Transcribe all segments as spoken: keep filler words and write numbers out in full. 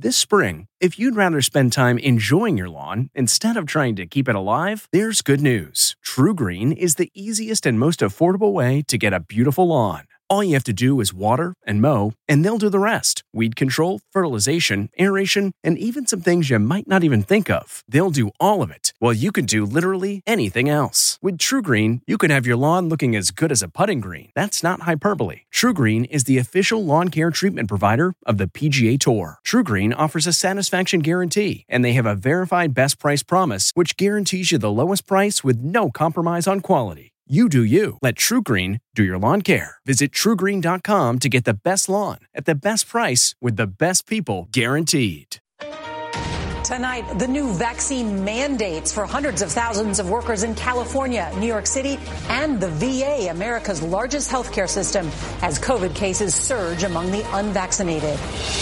This spring, if you'd rather spend time enjoying your lawn instead of trying to keep it alive, there's good news. TruGreen is the easiest and most affordable way to get a beautiful lawn. All you have to do is water and mow, and they'll do the rest. Weed control, fertilization, aeration, and even some things you might not even think of. They'll do all of it, while you can do literally anything else. With TruGreen, you can have your lawn looking as good as a putting green. That's not hyperbole. TruGreen is the official lawn care treatment provider of the P G A Tour. TruGreen offers a satisfaction guarantee, and they have a verified best price promise, which guarantees you the lowest price with no compromise on quality. You do you. Let TruGreen do your lawn care. Visit True Green dot com to get the best lawn at the best price with the best people guaranteed. Tonight, the new vaccine mandates for hundreds of thousands of workers in California, New York City, and the V A, America's largest healthcare system, as COVID cases surge among the unvaccinated.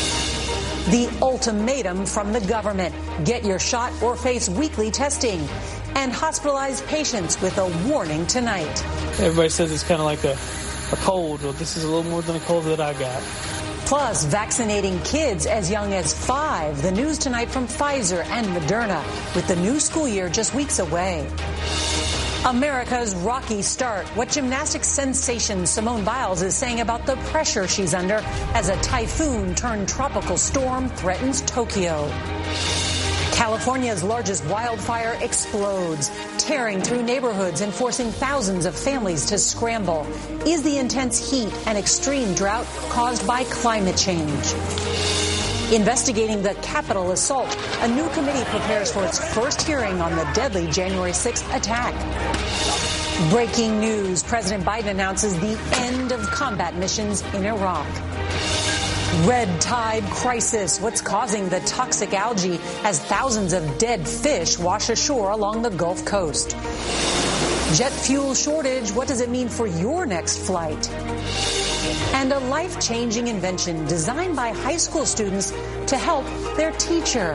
The ultimatum from the government: get your shot or face weekly testing. And hospitalized patients with a warning tonight. Everybody says it's kind of like a, a cold. Well, this is a little more than a cold that I got. Plus, vaccinating kids as young as five. The news tonight from Pfizer and Moderna, with the new school year just weeks away. America's rocky start. What gymnastics sensation Simone Biles is saying about the pressure she's under as a typhoon turned tropical storm threatens Tokyo. California's largest wildfire explodes, tearing through neighborhoods and forcing thousands of families to scramble. Is the intense heat and extreme drought caused by climate change? Investigating the Capitol assault, a new committee prepares for its first hearing on the deadly January sixth attack. Breaking news: President Biden announces the end of combat missions in Iraq. Red tide crisis. What's causing the toxic algae as thousands of dead fish wash ashore along the Gulf Coast? Jet fuel shortage. What does it mean for your next flight? And a life-changing invention designed by high school students to help their teacher.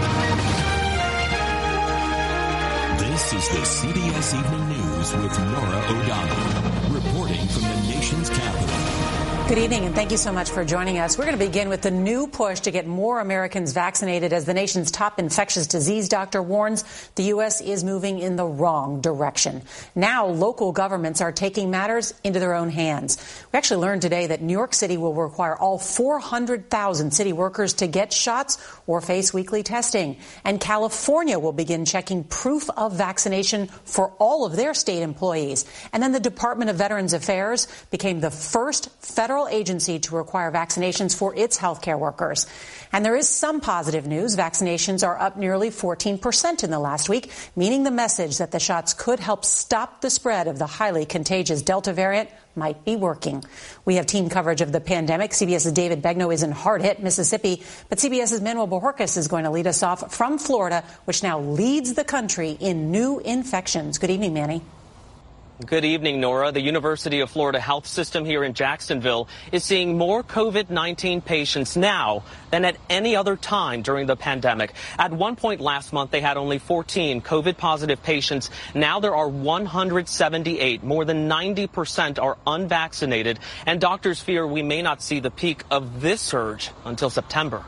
This is the C B S Evening News with Norah O'Donnell, reporting from the nation's capital. Good evening, and thank you so much for joining us. We're going to begin with the new push to get more Americans vaccinated as the nation's top infectious disease doctor warns the U S is moving in the wrong direction. Now, local governments are taking matters into their own hands. We actually learned today that New York City will require all four hundred thousand city workers to get shots or face weekly testing. And California will begin checking proof of vaccination for all of their state employees. And then the Department of Veterans Affairs became the first federal agency to require vaccinations for its healthcare workers. And there is some positive news. Vaccinations are up nearly fourteen percent in the last week, meaning the message that the shots could help stop the spread of the highly contagious Delta variant might be working. We have team coverage of the pandemic. CBS's David Begnaud is in hard-hit Mississippi, but CBS's Manuel Bojorquez is going to lead us off from Florida, which now leads the country in new infections. Good evening, Manny. Good evening, Nora. The University of Florida Health System here in Jacksonville is seeing more COVID nineteen patients now than at any other time during the pandemic. At one point last month, they had only fourteen COVID positive patients. Now there are one hundred seventy-eight. More than ninety percent are unvaccinated, and doctors fear we may not see the peak of this surge until September.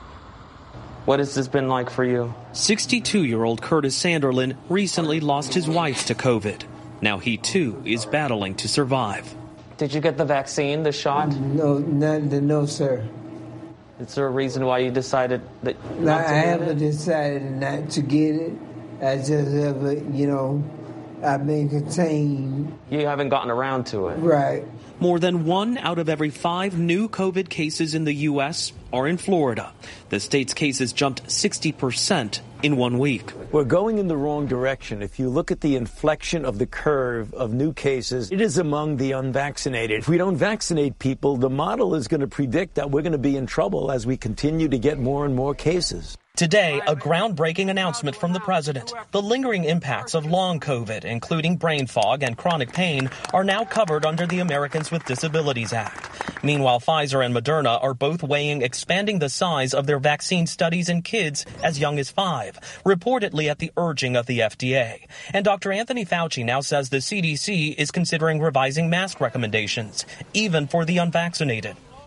What has this been like for you? sixty-two-year-old Curtis Sanderlin recently lost his wife to COVID. Now he, too, is battling to survive. Did you get the vaccine, the shot? No, no, no, sir. Is there a reason why you decided that not not to I get haven't it? decided not to get it. I just have, you know, I've been contained. You haven't gotten around to it. Right. More than one out of every five new COVID cases in the U S are in Florida. The state's cases jumped sixty percent in one week. We're going in the wrong direction. If you look at the inflection of the curve of new cases, it is among the unvaccinated. If we don't vaccinate people, the model is going to predict that we're going to be in trouble as we continue to get more and more cases. Today, a groundbreaking announcement from the president. The lingering impacts of long COVID, including brain fog and chronic pain, are now covered under the Americans with Disabilities Act. Meanwhile, Pfizer and Moderna are both weighing expanding the size of their vaccine studies in kids as young as five, reportedly at the urging of the F D A. And Doctor Anthony Fauci now says the C D C is considering revising mask recommendations, even for the unvaccinated.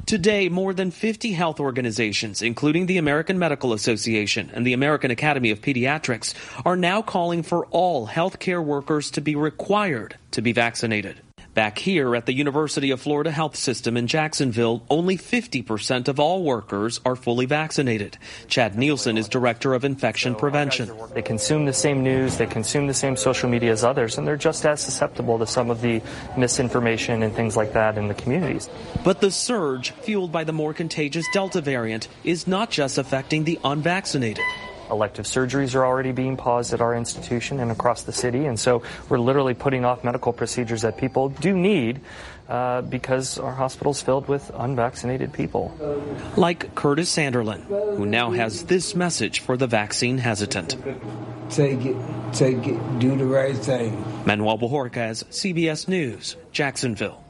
Today, more than fifty health organizations, including the American Medical Association and the American Academy of Pediatrics, are now calling for all healthcare workers to be required to be vaccinated. Back here at the University of Florida Health System in Jacksonville, only fifty percent of all workers are fully vaccinated. Chad Nielsen is director of infection prevention. They consume the same news, they consume the same social media as others, and they're just as susceptible to some of the misinformation and things like that in the communities. But the surge, fueled by the more contagious Delta variant, is not just affecting the unvaccinated. Elective surgeries are already being paused at our institution and across the city, and so we're literally putting off medical procedures that people do need uh, because our hospital's filled with unvaccinated people. Like Curtis Sanderlin, who now has this message for the vaccine hesitant. Take it, take it, do the right thing. Manuel Bojorquez, C B S News, Jacksonville.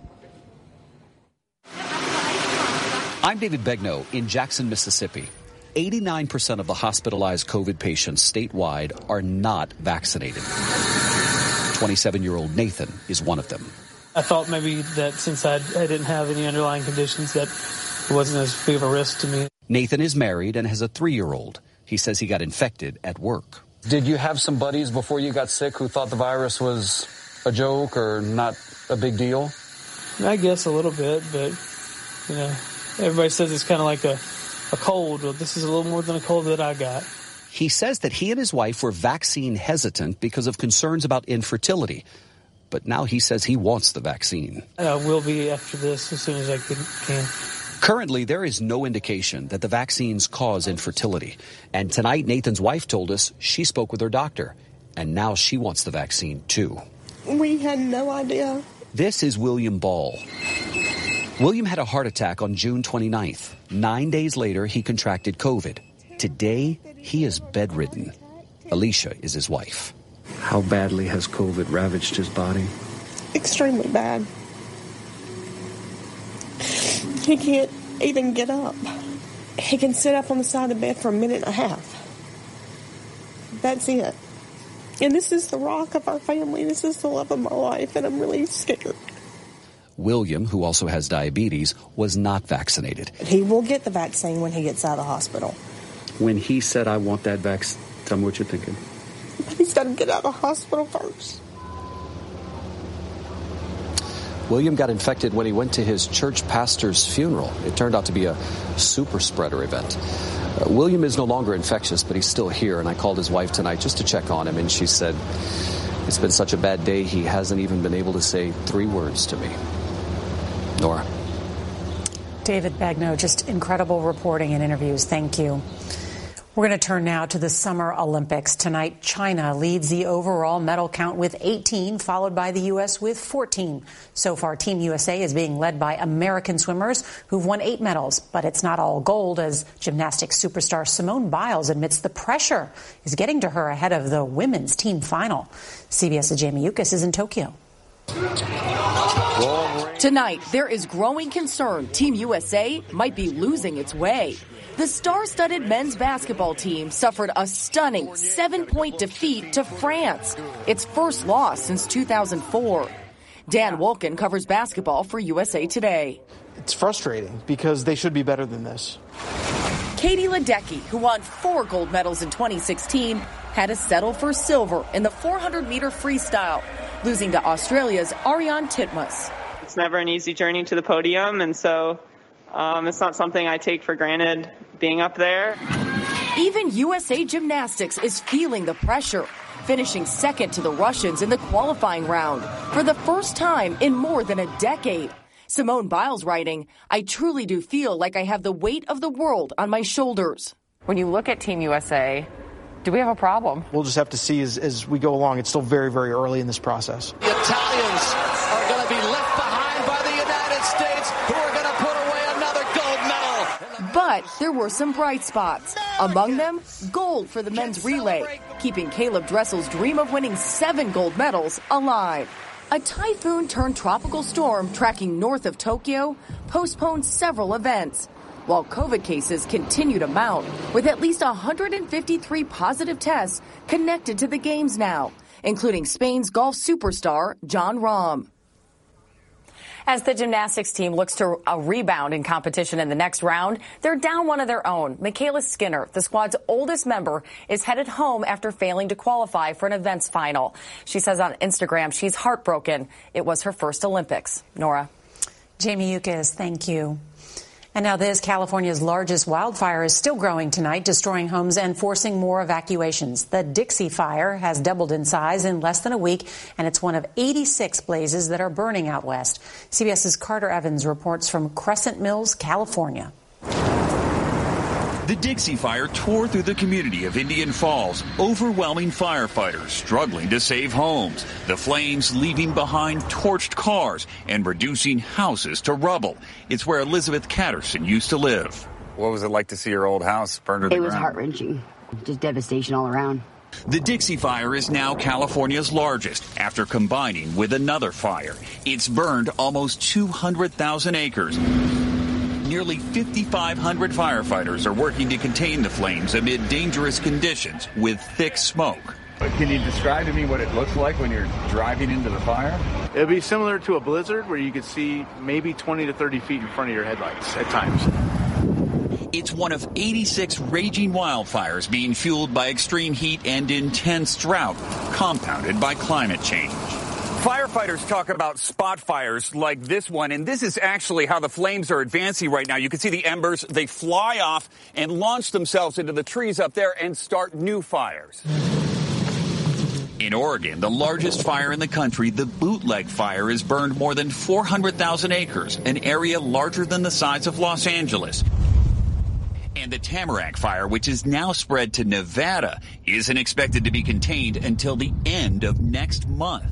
I'm David Begnaud in Jackson, Mississippi. eighty-nine percent of the hospitalized COVID patients statewide are not vaccinated. twenty-seven-year-old Nathan is one of them. I thought maybe that since I, I didn't have any underlying conditions that it wasn't as big of a risk to me. Nathan is married and has a three-year-old. He says he got infected at work. Did you have some buddies before you got sick who thought the virus was a joke or not a big deal? I guess a little bit, but, you know, everybody says it's kind of like a A cold. Well, this is a little more than a cold that I got. He says that he and his wife were vaccine hesitant because of concerns about infertility. But now he says he wants the vaccine. I will be after this as soon as I can. Currently, there is no indication that the vaccines cause infertility. And tonight, Nathan's wife told us she spoke with her doctor. And now she wants the vaccine, too. We had no idea. This is William Ball. William had a heart attack on June twenty-ninth. Nine days later, he contracted COVID. Today, he is bedridden. Alicia is his wife. How badly has COVID ravaged his body? Extremely bad. He can't even get up. He can sit up on the side of the bed for a minute and a half. That's it. And this is the rock of our family. This is the love of my life, and I'm really scared. William, who also has diabetes, was not vaccinated. He will get the vaccine when he gets out of the hospital. When he said, I want that vaccine, tell me what you're thinking. He's got to get out of the hospital first. William got infected when he went to his church pastor's funeral. It turned out to be a super spreader event. Uh, William is no longer infectious, but he's still here, and I called his wife tonight just to check on him, and she said, it's been such a bad day, he hasn't even been able to say three words to me. Nora. David Begnaud, just incredible reporting and interviews. Thank you. We're going to turn now to the Summer Olympics. Tonight, China leads the overall medal count with eighteen, followed by the U S with fourteen. So far, Team U S A is being led by American swimmers who've won eight medals. But it's not all gold, as gymnastics superstar Simone Biles admits the pressure is getting to her ahead of the women's team final. CBS's Jamie Yukas is in Tokyo. Tonight, there is growing concern Team U S A might be losing its way. The star-studded men's basketball team suffered a stunning seven-point defeat to France, its first loss since two thousand four. Dan Wolken covers basketball for U S A Today. It's frustrating because they should be better than this. Katie Ledecky, who won four gold medals in twenty sixteen, had to settle for silver in the four hundred meter freestyle, losing to Australia's Ariane Titmus. It's never an easy journey to the podium, and so um, it's not something I take for granted being up there. Even U S A Gymnastics is feeling the pressure, finishing second to the Russians in the qualifying round for the first time in more than a decade. Simone Biles writing, I truly do feel like I have the weight of the world on my shoulders. When you look at Team U S A, do we have a problem? We'll just have to see as, as we go along. It's still very, very early in this process. The Italians are going to be left behind by the United States, who are going to put away another gold medal. But there were some bright spots. Among them, gold for the men's relay, keeping Caleb Dressel's dream of winning seven gold medals alive. A typhoon turned tropical storm tracking north of Tokyo postponed several events, while COVID cases continue to mount, with at least one hundred fifty-three positive tests connected to the games now, including Spain's golf superstar Jon Rahm. As the gymnastics team looks to a rebound in competition in the next round, they're down one of their own. Michaela Skinner, the squad's oldest member, is headed home after failing to qualify for an events final. She says on Instagram she's heartbroken. It was her first Olympics. Nora. Jamie Yukas, thank you. And now this, California's largest wildfire is still growing tonight, destroying homes and forcing more evacuations. The Dixie Fire has doubled in size in less than a week, and it's one of eighty-six blazes that are burning out west. CBS's Carter Evans reports from Crescent Mills, California. The Dixie Fire tore through the community of Indian Falls, overwhelming firefighters struggling to save homes. The flames leaving behind torched cars and reducing houses to rubble. It's where Elizabeth Catterson used to live. What was it like to see your old house burned to the ground? It was ground? heart-wrenching. Just devastation all around. The Dixie Fire is now California's largest after combining with another fire. It's burned almost two hundred thousand acres. Nearly fifty-five hundred firefighters are working to contain the flames amid dangerous conditions with thick smoke. Can you describe to me what it looks like when you're driving into the fire? It would be similar to a blizzard where you could see maybe twenty to thirty feet in front of your headlights at times. It's one of eighty-six raging wildfires being fueled by extreme heat and intense drought, compounded by climate change. Firefighters talk about spot fires like this one, and this is actually how the flames are advancing right now. You can see the embers. They fly off and launch themselves into the trees up there and start new fires. In Oregon, the largest fire in the country, the Bootleg Fire, has burned more than four hundred thousand acres, an area larger than the size of Los Angeles. And the Tamarack Fire, which is now spread to Nevada, isn't expected to be contained until the end of next month.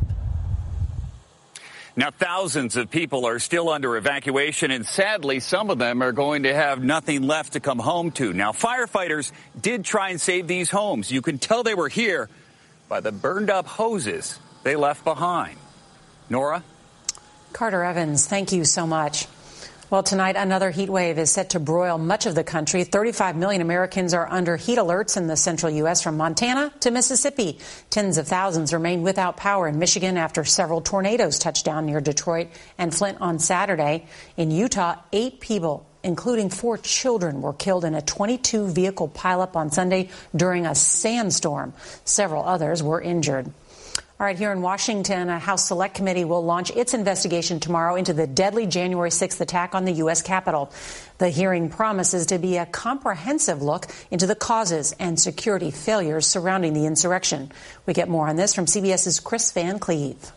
Now, thousands of people are still under evacuation, and sadly, some of them are going to have nothing left to come home to. Now, firefighters did try and save these homes. You can tell they were here by the burned-up hoses they left behind. Nora? Carter Evans, thank you so much. Well, tonight, another heat wave is set to broil much of the country. thirty-five million Americans are under heat alerts in the central U S from Montana to Mississippi. Tens of thousands remain without power in Michigan after several tornadoes touched down near Detroit and Flint on Saturday. In Utah, eight people, including four children, were killed in a twenty-two vehicle pileup on Sunday during a sandstorm. Several others were injured. All right, here in Washington, a House Select Committee will launch its investigation tomorrow into the deadly January sixth attack on the U S Capitol. The hearing promises to be a comprehensive look into the causes and security failures surrounding the insurrection. We get more on this from CBS's Chris Van Cleve.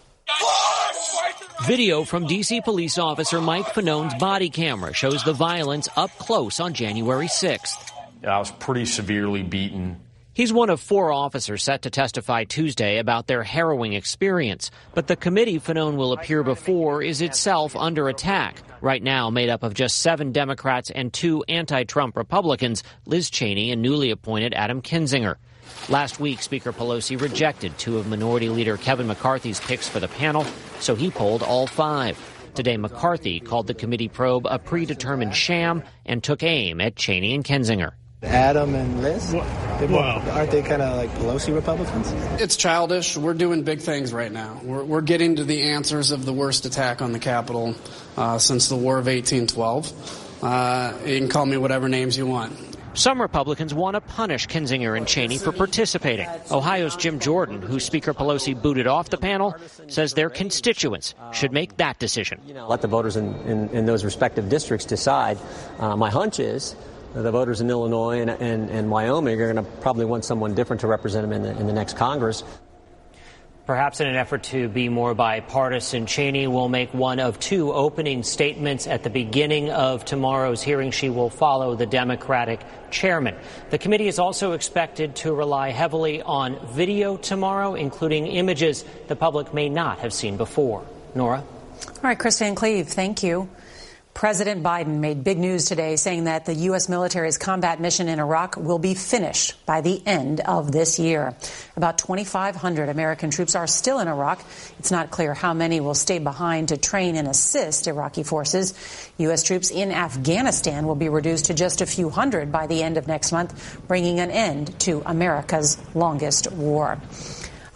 Video from D C police officer Mike Fanone's body camera shows the violence up close on January sixth. I was pretty severely beaten. He's one of four officers set to testify Tuesday about their harrowing experience. But the committee Fanone will appear before is itself under attack. Right now made up of just seven Democrats and two anti-Trump Republicans, Liz Cheney and newly appointed Adam Kinzinger. Last week, Speaker Pelosi rejected two of Minority Leader Kevin McCarthy's picks for the panel, so he polled all five. Today, McCarthy called the committee probe a predetermined sham and took aim at Cheney and Kinzinger. Adam and Liz? They both, Wow. Aren't they kind of like Pelosi Republicans? It's childish. We're doing big things right now. We're, we're getting to the answers of the worst attack on the Capitol uh, since the War of eighteen twelve. Uh, you can call me whatever names you want. Some Republicans want to punish Kinzinger and Cheney for participating. Ohio's Jim Jordan, who Speaker Pelosi booted off the panel, says their constituents should make that decision. Let the voters in, in, in those respective districts decide. Uh, my hunch is the voters in Illinois and, and, and Wyoming are going to probably want someone different to represent them in the, in the next Congress. Perhaps in an effort to be more bipartisan, Cheney will make one of two opening statements at the beginning of tomorrow's hearing. She will follow the Democratic chairman. The committee is also expected to rely heavily on video tomorrow, including images the public may not have seen before. Nora? All right, Chris Van Cleve, thank you. President Biden made big news today, saying that the U S military's combat mission in Iraq will be finished by the end of this year. About twenty-five hundred American troops are still in Iraq. It's not clear how many will stay behind to train and assist Iraqi forces. U S troops in Afghanistan will be reduced to just a few hundred by the end of next month, bringing an end to America's longest war.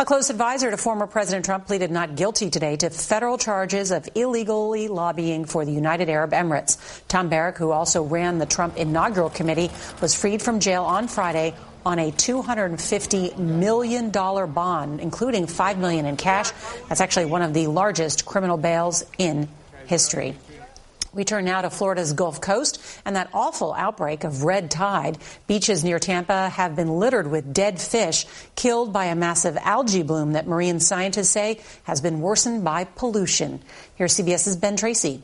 A close advisor to former President Trump pleaded not guilty today to federal charges of illegally lobbying for the United Arab Emirates. Tom Barrack, who also ran the Trump inaugural committee, was freed from jail on Friday on a two hundred fifty million dollars bond, including five million dollars in cash. That's actually one of the largest criminal bails in history. We turn now to Florida's Gulf Coast and that awful outbreak of red tide. Beaches near Tampa have been littered with dead fish killed by a massive algae bloom that marine scientists say has been worsened by pollution. Here's CBS's Ben Tracy.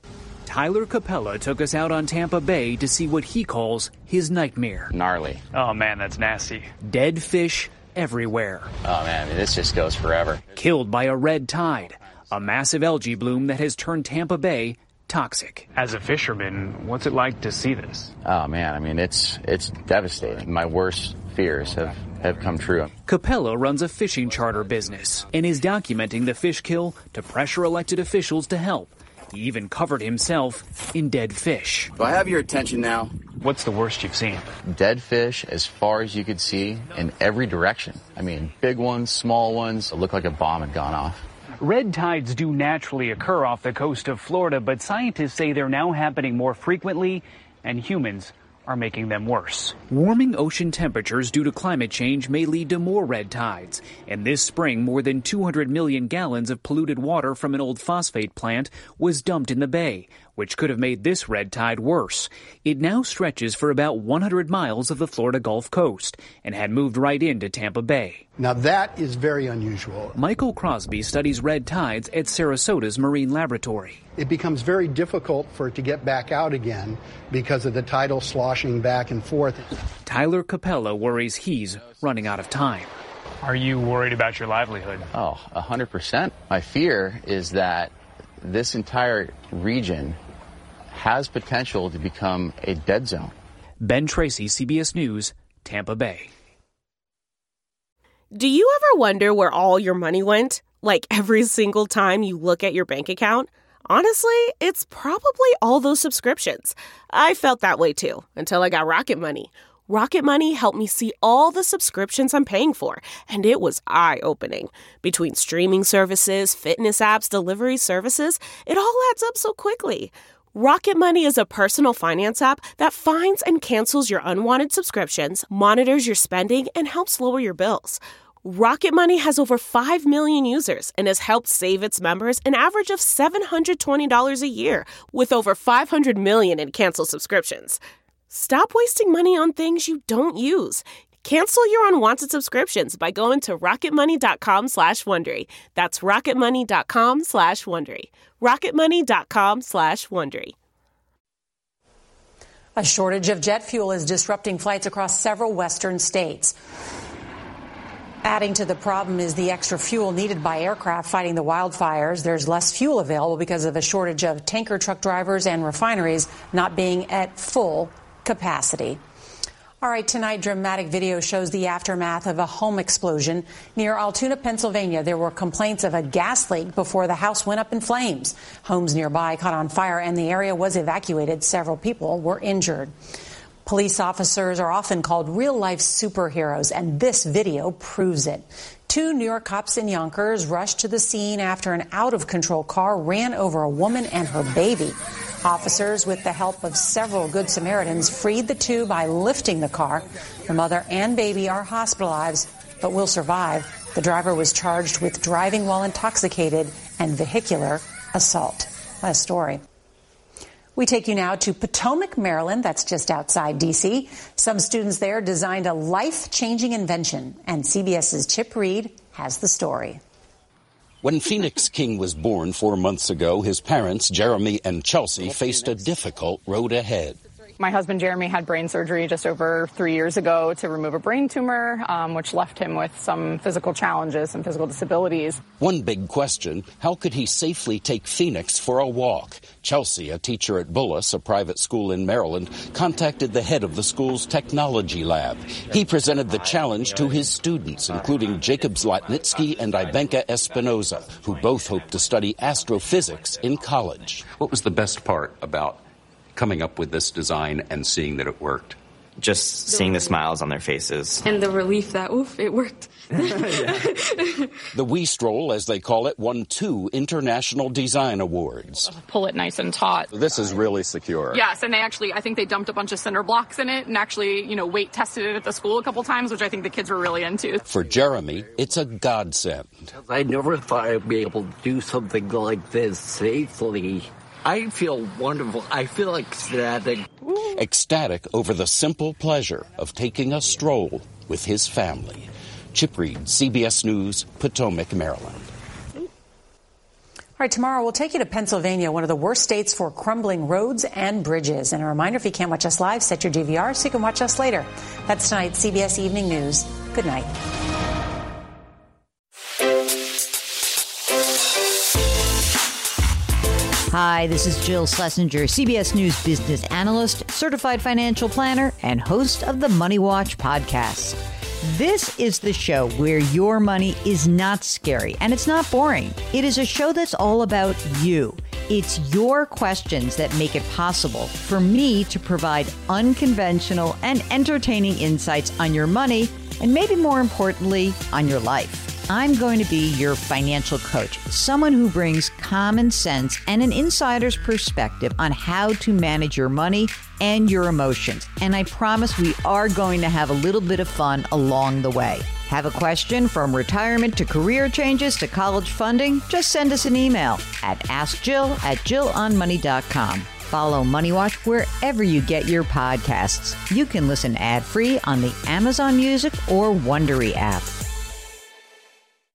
Tyler Capella took us out on Tampa Bay to see what he calls his nightmare. Gnarly. Oh, man, that's nasty. Dead fish everywhere. Oh, man, this just goes forever. Killed by a red tide, a massive algae bloom that has turned Tampa Bay toxic. As a fisherman, what's it like to see this? Oh, man, I mean, it's it's devastating. My worst fears have, have come true. Capella runs a fishing charter business and is documenting the fish kill to pressure elected officials to help. He even covered himself in dead fish. Do I have your attention now? What's the worst you've seen? Dead fish as far as you could see in every direction. I mean, big ones, small ones. It looked like a bomb had gone off. Red tides do naturally occur off the coast of Florida, but scientists say they're now happening more frequently, and humans are making them worse. Warming ocean temperatures due to climate change may lead to more red tides. And this spring, more than two hundred million gallons of polluted water from an old phosphate plant was dumped in the bay, which could have made this red tide worse. It now stretches for about one hundred miles of the Florida Gulf Coast and had moved right into Tampa Bay. Now that is very unusual. Michael Crosby studies red tides at Sarasota's Marine Laboratory. It becomes very difficult for it to get back out again because of the tidal sloshing back and forth. Tyler Capella worries he's running out of time. Are you worried about your livelihood? Oh, one hundred percent. My fear is that this entire region has potential to become a dead zone. Ben Tracy, C B S News, Tampa Bay. Do you ever wonder where all your money went? Like every single time you look at your bank account? Honestly, it's probably all those subscriptions. I felt that way too, until I got Rocket Money. Rocket Money helped me see all the subscriptions I'm paying for, and it was eye-opening. Between streaming services, fitness apps, delivery services, it all adds up so quickly. Rocket Money is a personal finance app that finds and cancels your unwanted subscriptions, monitors your spending, and helps lower your bills. Rocket Money has over five million users and has helped save its members an average of seven hundred twenty dollars a year, with over five hundred million in canceled subscriptions. Stop wasting money on things you don't use. Cancel your unwanted subscriptions by going to rocketmoney.com slash Wondery. That's rocketmoney.com slash Wondery. rocketmoney.com slash Wondery. A shortage of jet fuel is disrupting flights across several western states. Adding to the problem is the extra fuel needed by aircraft fighting the wildfires. There's less fuel available because of a shortage of tanker truck drivers and refineries not being at full capacity. All right, tonight, dramatic video shows the aftermath of a home explosion near Altoona, Pennsylvania. There were complaints of a gas leak before the house went up in flames. Homes nearby caught on fire and the area was evacuated. Several people were injured. Police officers are often called real-life superheroes, and this video proves it. Two New York cops in Yonkers rushed to the scene after an out-of-control car ran over a woman and her baby. Officers, with the help of several Good Samaritans, freed the two by lifting the car. The mother and baby are hospitalized, but will survive. The driver was charged with driving while intoxicated and vehicular assault. What a story. We take you now to Potomac, Maryland. That's just outside D C. Some students there designed a life-changing invention, and CBS's Chip Reed has the story. When Phoenix King was born four months ago, his parents, Jeremy and Chelsea, faced a difficult road ahead. My husband Jeremy had brain surgery just over three years ago to remove a brain tumor, um, which left him with some physical challenges and physical disabilities. One big question, how could he safely take Phoenix for a walk? Chelsea, a teacher at Bullis, a private school in Maryland, contacted the head of the school's technology lab. He presented the challenge to his students, including Jacob Zlatnitsky and Ivanka Espinoza, who both hope to study astrophysics in college. What was the best part about coming up with this design and seeing that it worked? just seeing the smiles on their faces. And the relief that, oof, it worked. The We Stroll, as they call it, won two International Design Awards. Pull it nice and taut. This is really secure. Yes, and they actually, I think they dumped a bunch of cinder blocks in it and actually, you know, weight tested it at the school a couple times, which I think the kids were really into. For Jeremy, it's a godsend. I never thought I'd be able to do something like this safely. I feel wonderful. I feel ecstatic. Ecstatic over the simple pleasure of taking a stroll with his family. Chip Reed, C B S News, Potomac, Maryland. All right, tomorrow we'll take you to Pennsylvania, one of the worst states for crumbling roads and bridges. And a reminder, if you can't watch us live, set your D V R so you can watch us later. That's tonight's C B S Evening News. Good night. Hi, this is Jill Schlesinger, C B S News business analyst, certified financial planner, and host of the Money Watch podcast. This is the show where your money is not scary and it's not boring. It is a show that's all about you. It's your questions that make it possible for me to provide unconventional and entertaining insights on your money and maybe more importantly, on your life. I'm going to be your financial coach, someone who brings common sense and an insider's perspective on how to manage your money and your emotions. And I promise we are going to have a little bit of fun along the way. Have a question from retirement to career changes to college funding? Just send us an email at ask jill at jill on money dot com. Follow Money Watch wherever you get your podcasts. You can listen ad-free on the Amazon Music or Wondery app.